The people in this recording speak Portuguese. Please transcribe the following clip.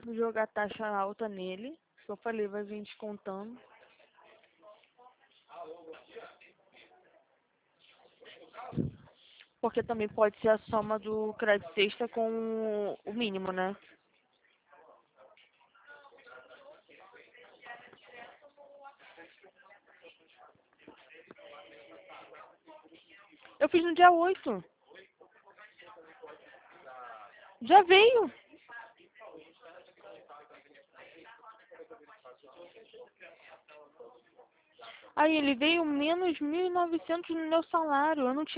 jogar taxa alta nele. Que eu falei, vai vir descontando. Porque também pode ser a soma do crédito sexta com o mínimo, né? Eu fiz no dia 8. Já veio. Aí ele veio menos 1.900 no meu salário. Eu não tinha